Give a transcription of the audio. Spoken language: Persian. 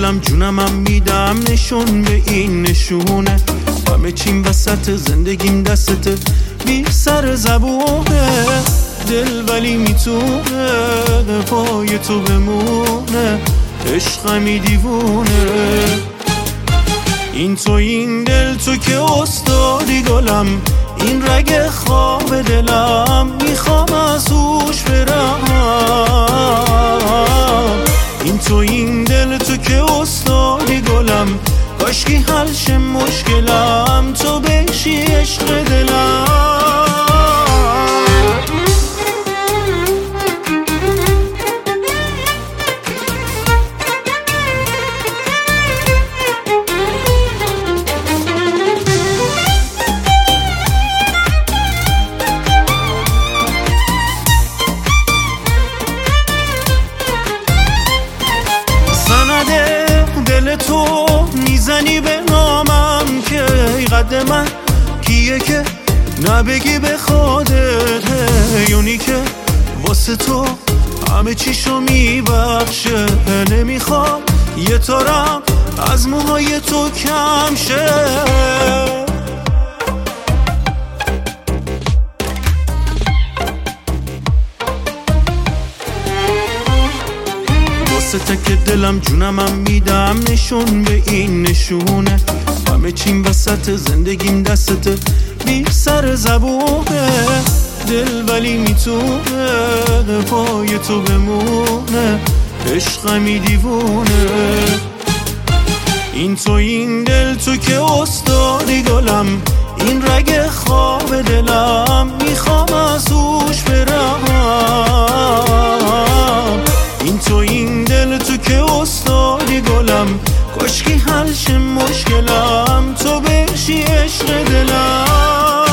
دلم جونمم میدم نشون به این نشونه، همه چیم وسط زندگیم دستته، بی سر زبونه دل ولی میتونه پای تو بمونه، عشقمی دیوونه. این تو این دل تو که استادی گلم، این رگ خواب دلم میخوام از هوش برم. این تو این دل تو که استادی گلم، کاشکی حل شه مشکلم، تو بشی عشق دلم. دل تو میزنی به نامم که ای قد من کیه که نبگی به خودت، یونی که واسه تو همه چیشو میبخشه، نمیخوام یه تارم از موهای تو کم شه. تک دلم جونمم میدم نشون به این نشونه، همه چیم وسط زندگیم دستته، بی سر زبونه دل ولی میتونه پای تو بمونه، عشقمی دیوونه. این تو این دل تو که استادی گلم، این رگ خواب دلم میخوام از هوش برم. این تو این دل تو که استادی گلم، کاشکی حل شه مشکلم، تو بشی عشق دلم.